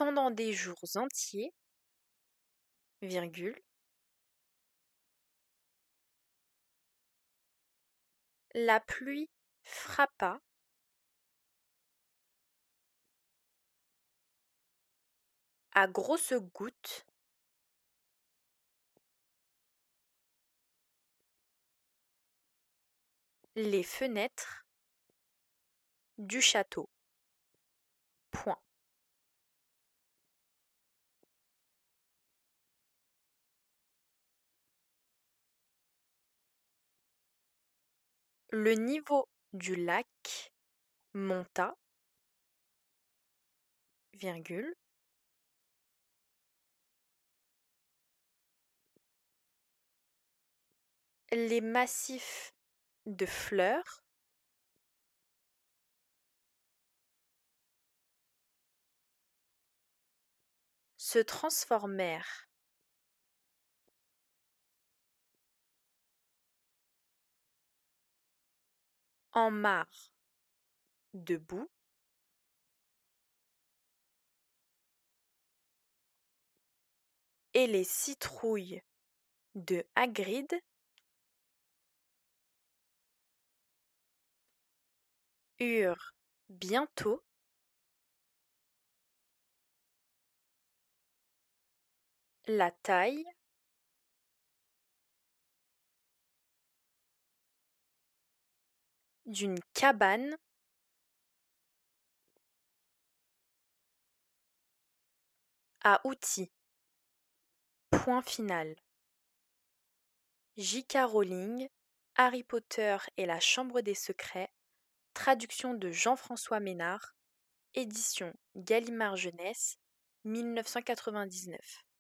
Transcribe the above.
pendant des jours entiers, virgule, la pluie frappa à grosses gouttes les fenêtres du château. Point. Le niveau du lac monta, virgule, les massifs de fleurs se transformèrent en mares de boue et les citrouilles de Hagrid eurent bientôt la taille d'une cabane à outils. Point final. J.K. Rowling, Harry Potter et la Chambre des Secrets, traduction de Jean-François Ménard, édition Gallimard Jeunesse, 1999.